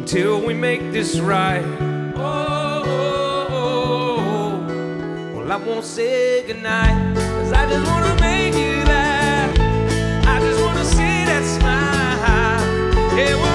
till we make this right. Oh, well, I won't say goodnight, 'cause I just wanna make you laugh. I just wanna see that smile. Yeah,